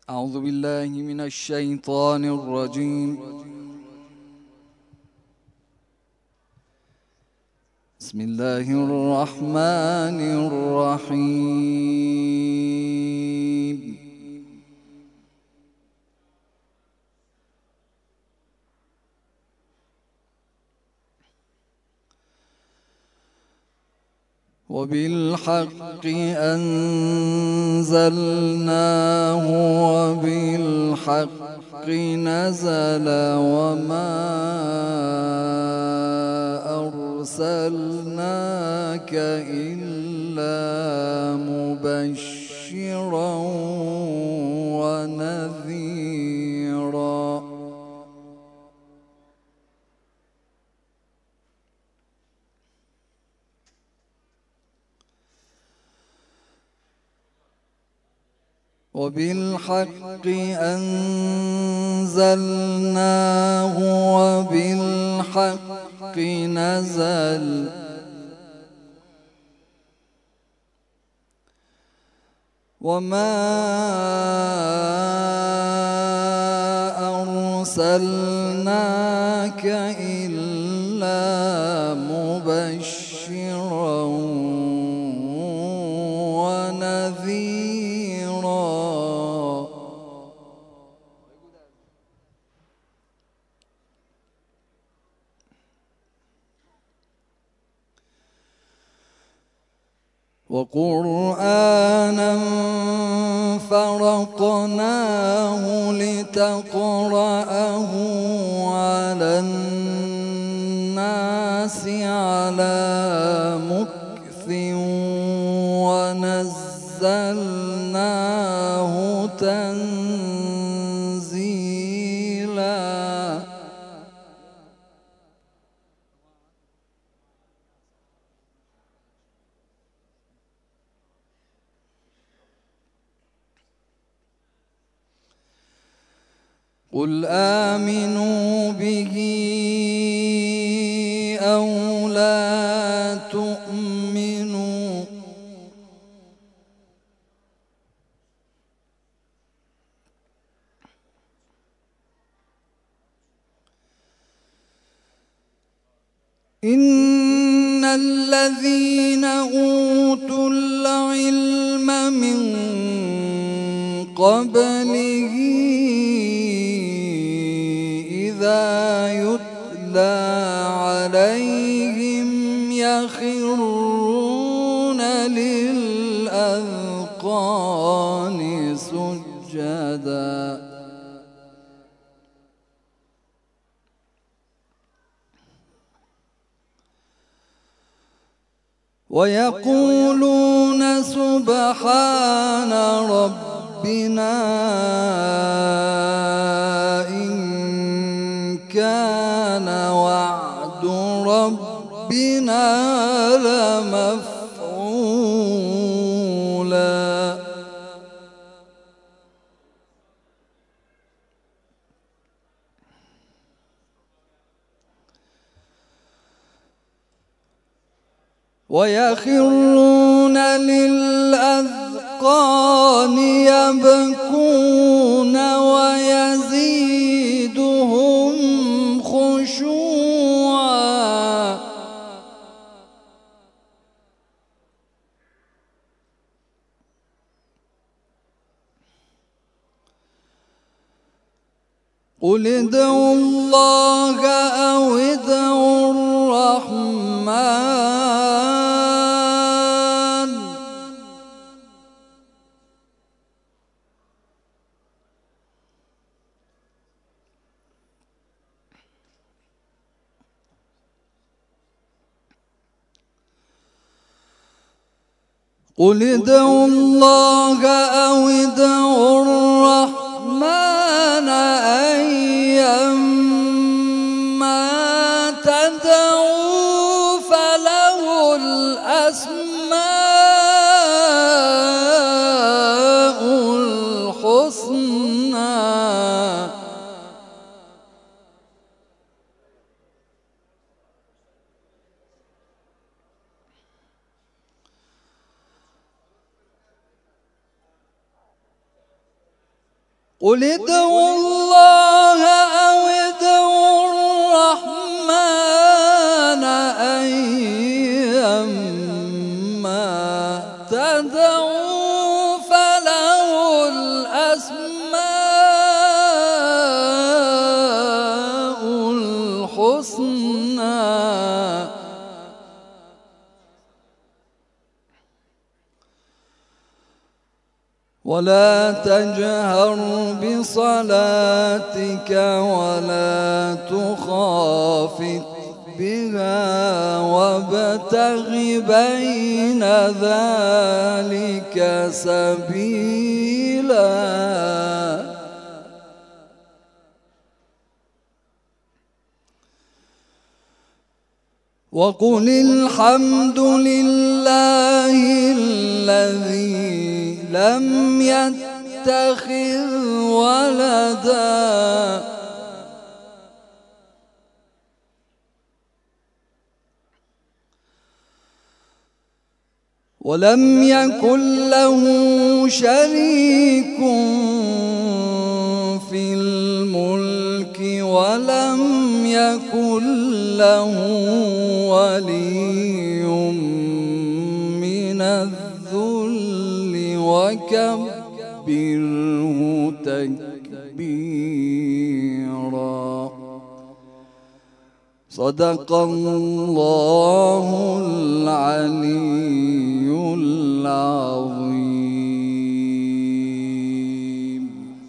أعوذ بالله من الشيطان الرجيم. بسم الله الرحمن الرحيم. وبالحق أنزلناه وبالحق نزل وما أرسلناك إلا مبشرا ونذيرا. وبالحق أنزلناه وبالحق نزل وما أرسلناك إلا مبشرا ونذيرا. وقرآنا فرقناه لتقرأه على الناس على مكث ونزلناه تنزيلا. قل آمنوا به أو لا تؤمنوا إن الذين أوتوا العلم من قبله إذا يتلى عليهم يخرون للأذقان سجدا. ويقولون سبحان ربنا إن كان وعد ربنا لمفعولا. ويخرون للأذقان يبكون ويزيدهم خشوعا. قل ادعوا الله أو ادعوا الرحمن قل ادعوا الله أو ادعوا الرحمن أيما تدعوا فله الأسماء الحسنى. قل ادعوا الله أو ادعوا الرحمن أيما تدعوا فله الأسماء الحسنى ولا تجهر بصلاتك ولا تخافت بها وابتغ بين ذلك سبيلا وقل الحمد لله الذي لم يتخذ ولدا ولم يكن له شريك في الملك ولم يكن له ولي من الذل وكبره تكبيرا. صدق الله العلي العظيم.